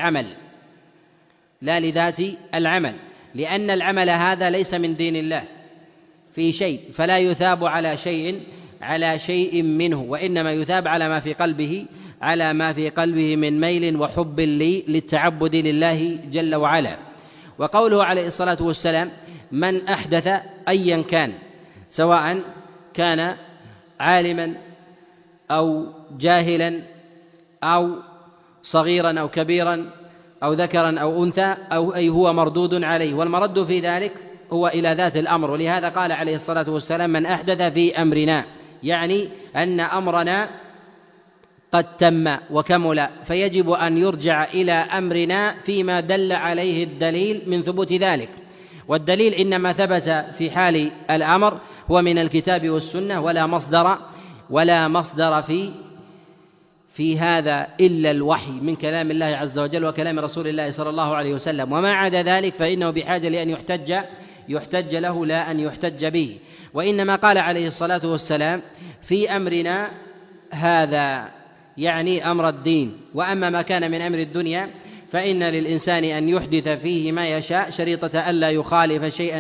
لذات العمل، لأن العمل هذا ليس من دين الله في شيء، فلا يثاب على شيء منه، وإنما يثاب على ما في قلبه من ميل وحب للتعبد لله جل وعلا. وقوله عليه الصلاة والسلام: من أحدث أيا كان، سواء كان عالما أو جاهلا أو صغيرا أو كبيرا أو ذكرا أو أنثى أي هو مردود عليه، والمرد في ذلك هو إلى ذات الأمر. ولهذا قال عليه الصلاة والسلام: من أحدث في أمرنا، يعني أن أمرنا قد تم وكمل، فيجب أن يرجع إلى أمرنا فيما دل عليه الدليل من ثبوت ذلك، والدليل إنما ثبت في حال الأمر هو من الكتاب والسنة، ولا مصدر في هذا إلا الوحي من كلام الله عز وجل وكلام رسول الله صلى الله عليه وسلم، وما عدا ذلك فإنه بحاجة لأن يحتج له لا أن يحتج به. وإنما قال عليه الصلاة والسلام: في أمرنا هذا، يعني أمر الدين. وأما ما كان من أمر الدنيا فإن للإنسان أن يحدث فيه ما يشاء، شريطة ألا يخالف شيئا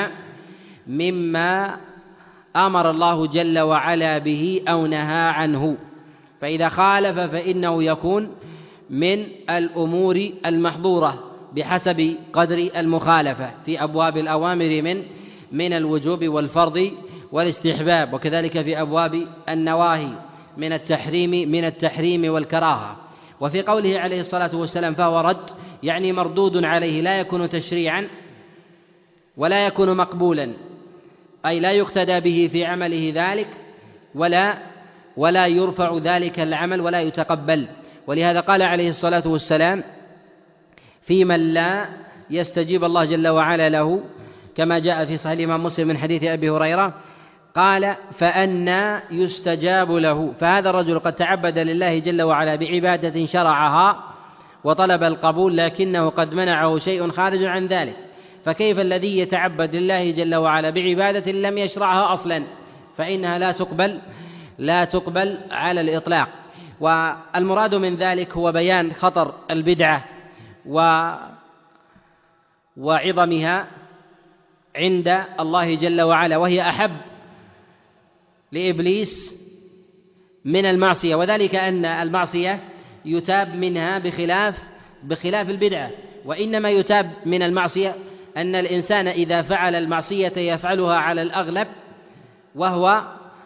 مما أمر الله جل وعلا به أو نهى عنه، فإذا خالف فإنه يكون من الأمور المحظورة بحسب قدر المخالفة في أبواب الأوامر من الوجوب والفرض والاستحباب، وكذلك في أبواب النواهي من التحريم والكراهة. وفي قوله عليه الصلاة والسلام: فهو رد، يعني مردود عليه، لا يكون تشريعا ولا يكون مقبولا، أي لا يقتدى به في عمله ذلك ولا يرفع ذلك العمل ولا يتقبل. ولهذا قال عليه الصلاة والسلام في من لا يستجيب الله جل وعلا له، كما جاء في صحيح الإمام مسلم من حديث أبي هريرة قال: فأنى يستجاب له، فهذا الرجل قد تعبد لله جل وعلا بعبادة شرعها وطلب القبول، لكنه قد منعه شيء خارج عن ذلك، فكيف الذي يتعبد لله جل وعلا بعبادة لم يشرعها أصلا؟ فإنها لا تقبل على الإطلاق. والمراد من ذلك هو بيان خطر البدعة وعظمها عند الله جل وعلا، وهي أحب لإبليس من المعصية، وذلك أن المعصية يتاب منها بخلاف البدعة. وإنما يتاب من المعصية أن الإنسان إذا فعل المعصية يفعلها على الأغلب وهو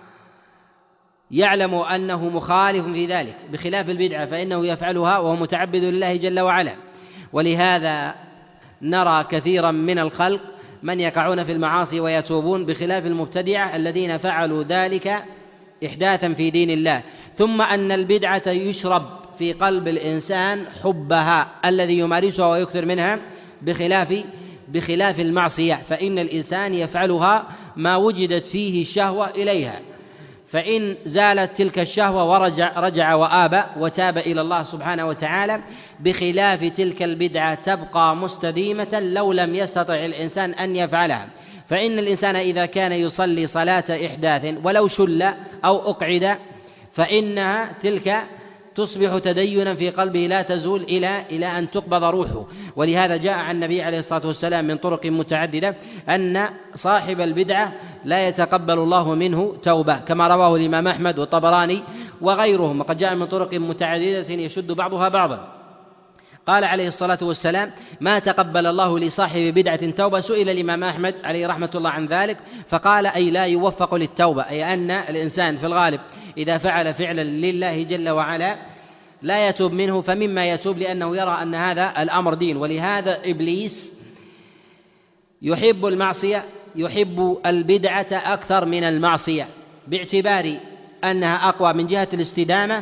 يعلم أنه مخالف في ذلك، بخلاف البدعة فإنه يفعلها وهو متعبد لله جل وعلا. ولهذا نرى كثيرا من الخلق من يقعون في المعاصي ويتوبون، بخلاف المبتدعة الذين فعلوا ذلك إحداثا في دين الله. ثم أن البدعة يشرب في قلب الإنسان حبها الذي يمارسها ويكثر منها، بخلاف المعصية، فإن الإنسان يفعلها ما وجدت فيه الشهوة إليها، فإن زالت تلك الشهوة ورجع وآب وتاب إلى الله سبحانه وتعالى، بخلاف تلك البدعة تبقى مستديمة لو لم يستطع الإنسان أن يفعلها. فإن الإنسان إذا كان يصلي صلاة إحداث ولو شل أو أقعد فإنها تلك تصبح تدينا في قلبه لا تزول إلى أن تقبض روحه. ولهذا جاء عن النبي عليه الصلاة والسلام من طرق متعددة أن صاحب البدعة لا يتقبل الله منه توبة، كما رواه الإمام أحمد والطبراني وغيرهم، وقد جاء من طرق متعددة يشد بعضها بعضا. قال عليه الصلاة والسلام: ما تقبل الله لصاحب بدعة توبة. سئل الإمام أحمد عليه رحمة الله عن ذلك فقال: أي لا يوفق للتوبة، أي أن الإنسان في الغالب إذا فعل فعلا لله جل وعلا لا يتوب منه، فمما يتوب لأنه يرى أن هذا الأمر دين. ولهذا إبليس يحب المعصية، يحب البدعة أكثر من المعصية، باعتبار أنها أقوى من جهة الاستدامة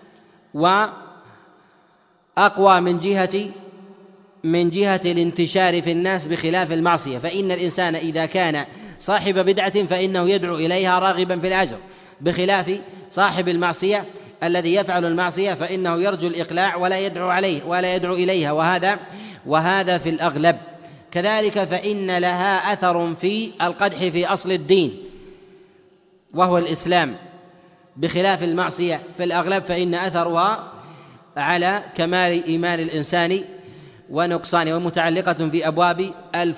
وأقوى من جهة الانتشار في الناس، بخلاف المعصية، فإن الإنسان إذا كان صاحب بدعة فإنه يدعو إليها راغبا في الأجر، بخلاف صاحب المعصية الذي يفعل المعصية فإنه يرجو الإقلاع ولا يدعو عليه ولا يدعو إليها، وهذا في الأغلب. كذلك فإن لها أثر في القدح في أصل الدين وهو الإسلام، بخلاف المعصية في الأغلب فإن أثرها على كمال إيمان الإنسان ونقصانه، ومتعلقة في أبواب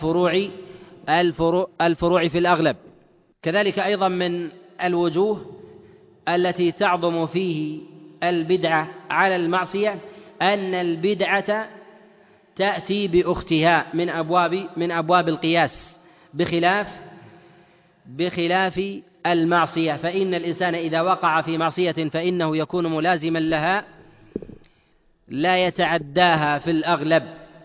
الفروع في الأغلب. كذلك أيضا من الوجوه التي تعظم فيه البدعة على المعصية أن البدعة تأتي بأختها من أبواب القياس، بخلاف المعصية، فإن الإنسان إذا وقع في معصية فإنه يكون ملازما لها لا يتعداها في الأغلب،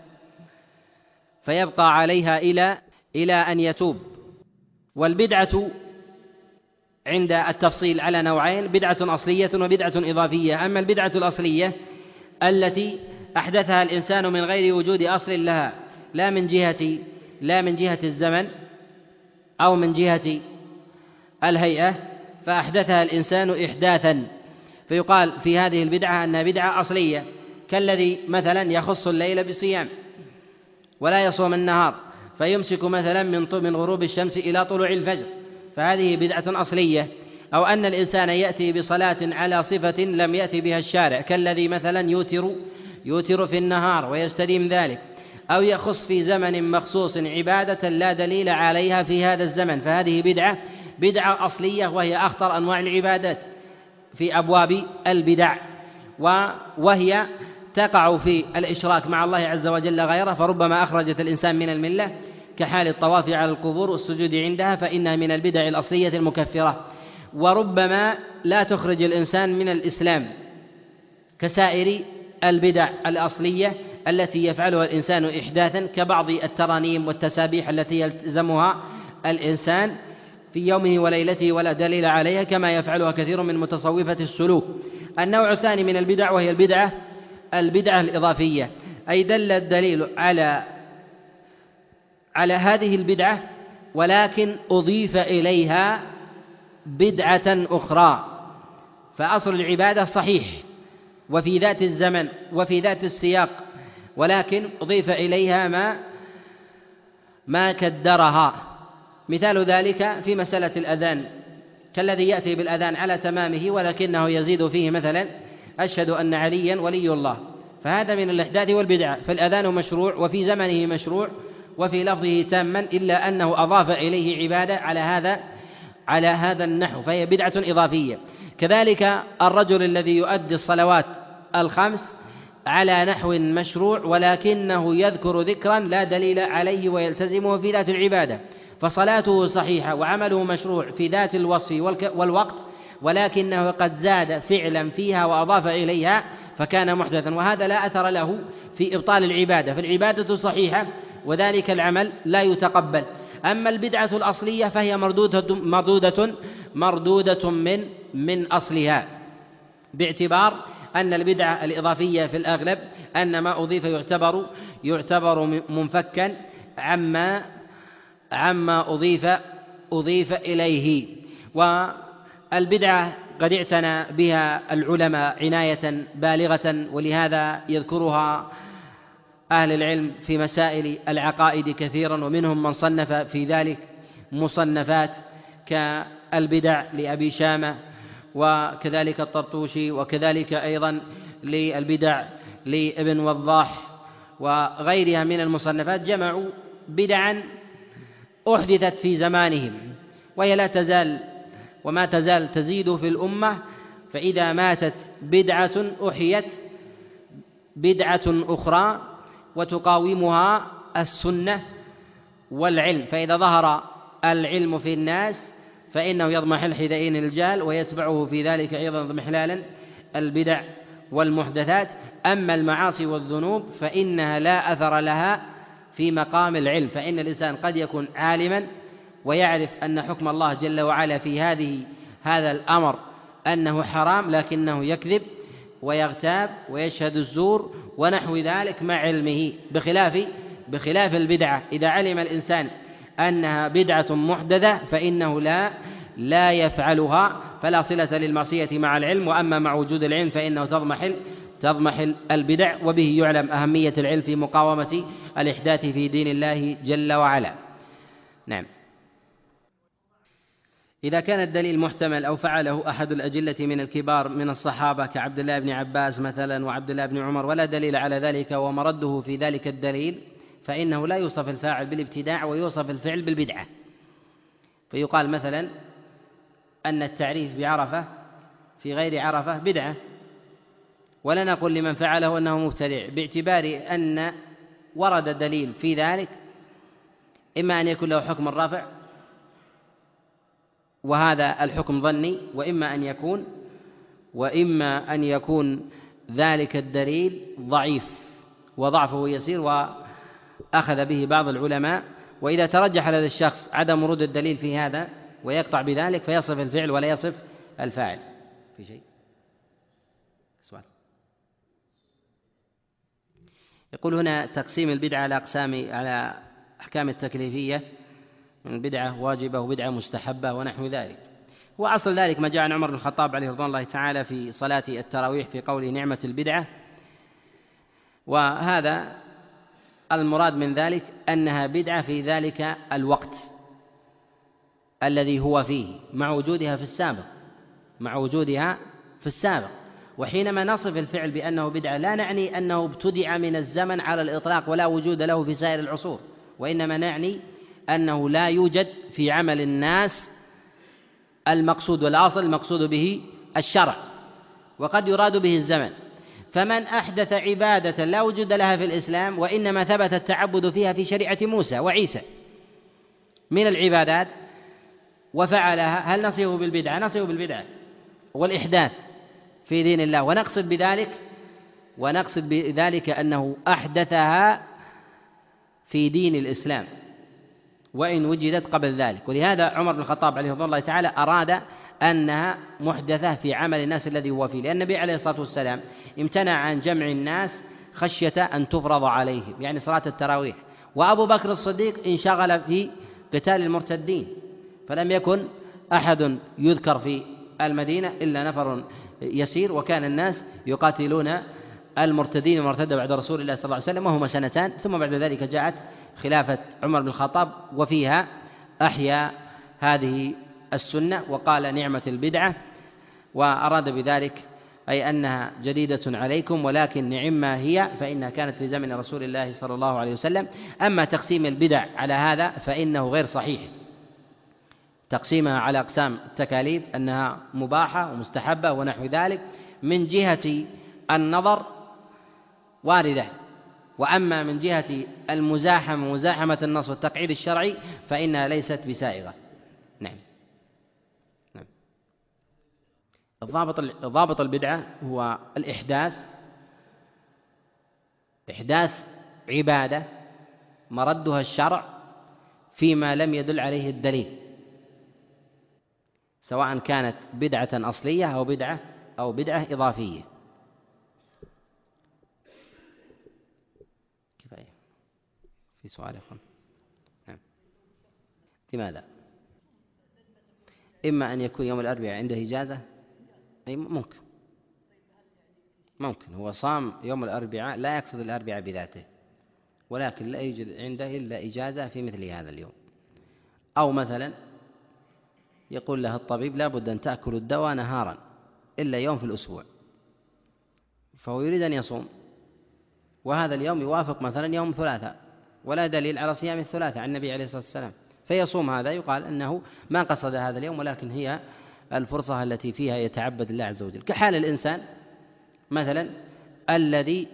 فيبقى عليها إلى أن يتوب. والبدعة عند التفصيل على نوعين: بدعة أصلية وبدعة إضافية. أما البدعة الأصلية التي أحدثها الإنسان من غير وجود أصل لها، لا من جهة الزمن أو من جهة الهيئة، فأحدثها الإنسان إحداثا، فيقال في هذه البدعة أنها بدعة أصلية، كالذي مثلا يخص الليل بصيام ولا يصوم النهار، فيمسك مثلا من غروب الشمس إلى طلوع الفجر، فهذه بدعة أصلية. أو أن الإنسان يأتي بصلاة على صفة لم يأتي بها الشارع، كالذي مثلا يوتر في النهار ويستديم ذلك، أو يخص في زمن مخصوص عبادة لا دليل عليها في هذا الزمن، فهذه بدعة أصلية، وهي أخطر أنواع العبادات في أبواب البدع، وهي تقع في الإشراك مع الله عز وجل غيره، فربما أخرجت الإنسان من الملة، كحال الطواف على القبور والسجود عندها، فإنها من البدع الأصلية المكفرة. وربما لا تخرج الإنسان من الإسلام، كسائر البدع الأصلية التي يفعلها الإنسان إحداثا، كبعض الترانيم والتسابيح التي يلزمها الإنسان في يومه وليلته ولا دليل عليها، كما يفعلها كثير من متصوفة السلوك. النوع الثاني من البدع وهي البدعة الإضافية، أي دل الدليل على هذه البدعة ولكن أضيف إليها بدعة أخرى، فأصل العبادة صحيح وفي ذات الزمن وفي ذات السياق، ولكن أضيف إليها ما كدرها. مثال ذلك في مسألة الأذان، كالذي يأتي بالأذان على تمامه ولكنه يزيد فيه مثلا: أشهد أن عليا ولي الله، فهذا من الإحداث والبدعة. فالأذان مشروع وفي زمنه مشروع وفي لفظه تاما، إلا أنه أضاف إليه عبادة على هذا النحو، فهي بدعة إضافية. كذلك الرجل الذي يؤدي الصلوات الخمس على نحو مشروع ولكنه يذكر ذكرا لا دليل عليه ويلتزمه في ذات العبادة، فصلاته صحيحة وعمله مشروع في ذات الوصف والوقت، ولكنه قد زاد فعلا فيها وأضاف إليها فكان محدثا، وهذا لا أثر له في إبطال العبادة، فالعبادة صحيحة وذلك العمل لا يتقبل. أما البدعة الأصلية فهي مردودة من أصلها، باعتبار أن البدعة الإضافية في الأغلب أن ما أضيف يعتبر منفكا عما أضيف إليه. والبدعة قد اعتنى بها العلماء عناية بالغة، ولهذا يذكرها أهل العلم في مسائل العقائد كثيرا، ومنهم من صنف في ذلك مصنفات كالبدع لأبي شامة، وكذلك الطرطوشي، وكذلك أيضا للبدع لابن وضاح وغيرها من المصنفات، جمعوا بدعا أحدثت في زمانهم وهي لا تزال وما تزال تزيد في الأمة، فإذا ماتت بدعة أحيت بدعة أخرى وتقاومها السنة والعلم، فإذا ظهر العلم في الناس فإنه يضمحل حينئذ الجهل، ويتبعه في ذلك أيضا اضمحلالا البدع والمحدثات. أما المعاصي والذنوب فإنها لا أثر لها في مقام العلم، فإن الإنسان قد يكون عالما ويعرف أن حكم الله جل وعلا في هذا الأمر أنه حرام، لكنه يكذب ويغتاب ويشهد الزور ونحو ذلك مع علمه، بخلاف البدعة. إذا علم الإنسان أنها بدعة محدثة فإنه لا يفعلها، فلا صلة للمعصية مع العلم، وأما مع وجود العلم فإنه تضمحل البدع، وبه يعلم أهمية العلم في مقاومة الإحداث في دين الله جل وعلا. نعم. إذا كان الدليل محتمل أو فعله أحد الأجلة من الكبار من الصحابة كعبد الله بن عباس مثلا وعبد الله بن عمر ولا دليل على ذلك ومرده في ذلك الدليل، فإنه لا يوصف الفاعل بالابتداع ويوصف الفعل بالبدعة. فيقال مثلا أن التعريف بعرفة في غير عرفة بدعة، ولا نقول لمن فعله أنه مبتدع، باعتبار أن ورد دليل في ذلك، إما أن يكون له حكم الرفع وهذا الحكم ظني، وإما أن يكون ذلك الدليل ضعيف وضعفه يسير وأخذ به بعض العلماء. وإذا ترجح لدى الشخص عدم ورود الدليل في هذا ويقطع بذلك فيصف الفعل ولا يصف الفاعل. في شيء؟ سؤال. يقول هنا تقسيم البدعة على أحكام التكليفية من بدعة واجبة وبدعة مستحبة ونحو ذلك. وأصل ذلك ما جاء عن عمر بن الخطاب عليه رضوان الله تعالى في صلاة التراويح في قوله نعمة البدعة، وهذا المراد من ذلك أنها بدعة في ذلك الوقت الذي هو فيه مع وجودها في السابق. وحينما نصف الفعل بأنه بدعة لا نعني أنه ابتدع من الزمن على الإطلاق ولا وجود له في سائر العصور، وإنما نعني أنه لا يوجد في عمل الناس المقصود، والأصل المقصود به الشرع، وقد يراد به الزمن. فمن أحدث عبادة لا وجود لها في الإسلام وإنما ثبت التعبد فيها في شريعة موسى وعيسى من العبادات وفعلها، هل نصفه بالبدعة؟ نصفه بالبدعة والإحداث في دين الله، ونقصد بذلك أنه أحدثها في دين الإسلام وإن وجدت قبل ذلك. ولهذا عمر بن الخطاب عليه رضوان الله تعالى أراد أنها محدثة في عمل الناس الذي هو فيه، لأن النبي عليه الصلاة والسلام امتنع عن جمع الناس خشية أن تفرض عليهم، يعني صلاة التراويح. وأبو بكر الصديق انشغل في قتال المرتدين، فلم يكن أحد يذكر في المدينة إلا نفر يسير، وكان الناس يقاتلون المرتدين المرتد بعد رسول الله صلى الله عليه وسلم وهما 2 سنين، ثم بعد ذلك جاءت خلافة عمر بن الخطاب وفيها أحيا هذه السنة وقال نعمة البدعة، وأراد بذلك أي أنها جديدة عليكم، ولكن نعما هي فإنها كانت في زمن رسول الله صلى الله عليه وسلم. أما تقسيم البدع على هذا فإنه غير صحيح، تقسيمها على أقسام التكاليف أنها مباحة ومستحبة ونحو ذلك من جهة النظر واردة، وأما من جهة مزاحمة النص والتقعيد الشرعي فإنها ليست بسائغة. نعم. ضابط البدعة هو إحداث عبادة مردها الشرع فيما لم يدل عليه الدليل، سواء كانت بدعة أصلية أو بدعة إضافية. كفاية. في سؤال يا أخوان؟ نعم. لماذا؟ إما أن يكون يوم الأربعاء عنده إجازة، أي ممكن هو صام يوم الأربعاء لا يقصد الأربعاء بذاته، ولكن لا يوجد عنده إلا إجازة في مثل هذا اليوم. أو مثلا يقول له الطبيب لا بد أن تأكل الدواء نهارا إلا يوم في الأسبوع، فهو يريد أن يصوم، وهذا اليوم يوافق مثلا يوم ثلاثاء ولا دليل على صيام الثلاثاء عن النبي عليه الصلاة والسلام، فيصوم هذا، يقال أنه ما قصد هذا اليوم، ولكن هي الفرصة التي فيها يتعبد الله عز وجل. كحال الإنسان مثلا الذي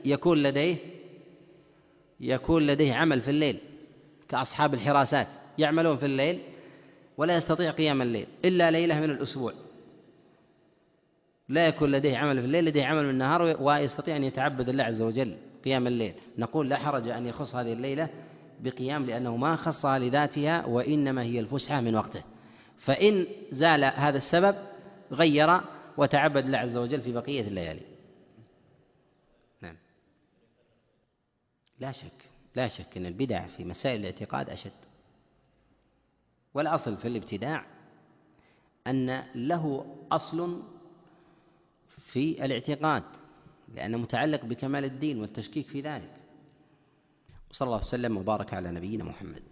يكون لديه عمل في الليل كأصحاب الحراسات، يعملون في الليل ولا يستطيع قيام الليل إلا ليلة من الأسبوع، لا يكون لديه عمل في الليل، لديه عمل من النهار ويستطيع أن يتعبد الله عز وجل قيام الليل، نقول لا حرج أن يخص هذه الليلة بقيام، لأنه ما خصها لذاتها وإنما هي الفسحة من وقته. فإن زال هذا السبب غير وتعبد الله عز وجل في بقية الليالي. نعم. لا شك أن البدع في مسائل الاعتقاد أشد، والأصل في الابتداع أن له أصل في الاعتقاد، لأنه متعلق بكمال الدين والتشكيك في ذلك. وصلى الله وسلم وبارك على نبينا محمد.